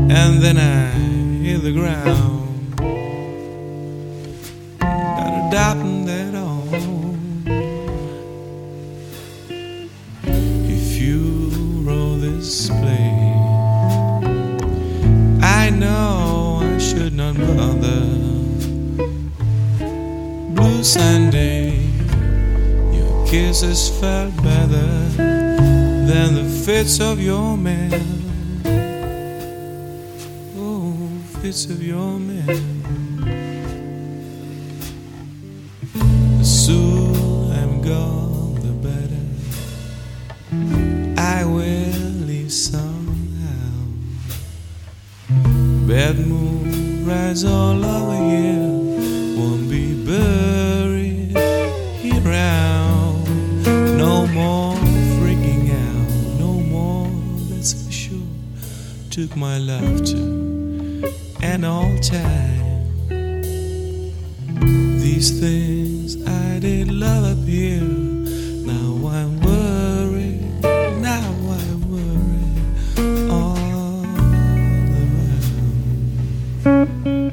and then I hit the ground. Not a doubting that all. If you roll this play, I know I should not bother. Blue Sunday, your kisses felt better than the fits of your man. Oh, fits of your man. The sooner I'm gone, the better. I will leave somehow. Bad moon rise all over here, won't be buried around. No more freaking out, no more, that's for sure. Took my laughter and all time. These things I did love up here. Now I'm worried, now I'm worried all around.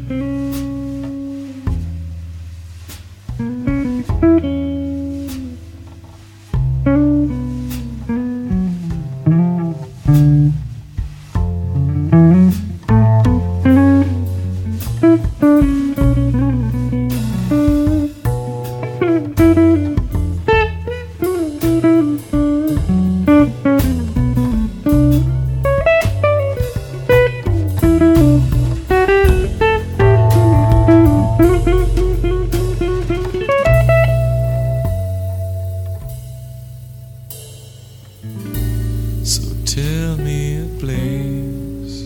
So tell me a place,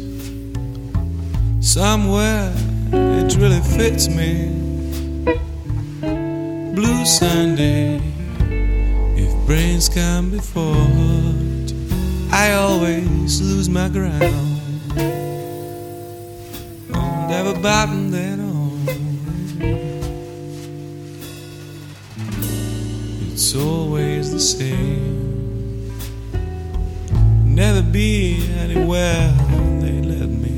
somewhere it really fits me. Blue Sunday, if brains come before heart, I always lose my ground. Won't ever bottom that on. It's always the same. Never be anywhere they let me.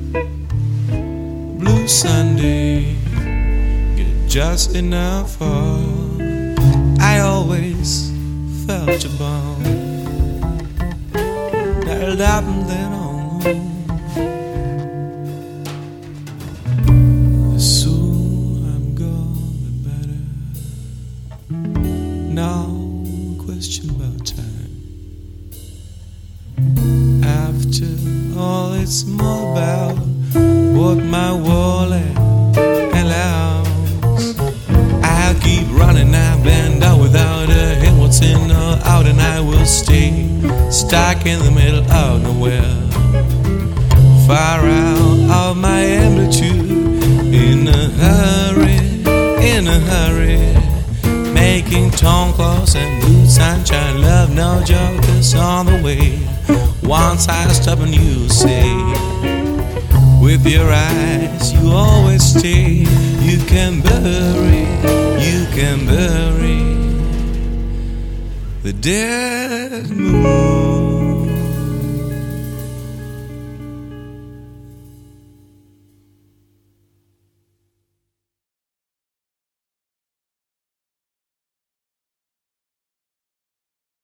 Blue Sunday, get just enough for. I always felt your bone. Dialed up and then on. The sooner I'm gone, the better. No question about time. After all, it's more about what my wallet allows. I'll keep running, I blend out without a hint what's in or out, and I will stay stuck in the middle of nowhere, far out of my amplitude. In a hurry, making tone calls and blue sunshine. Love no jokers on the way. Once I stop and you say, with your eyes you always stay. You can bury the dead moon.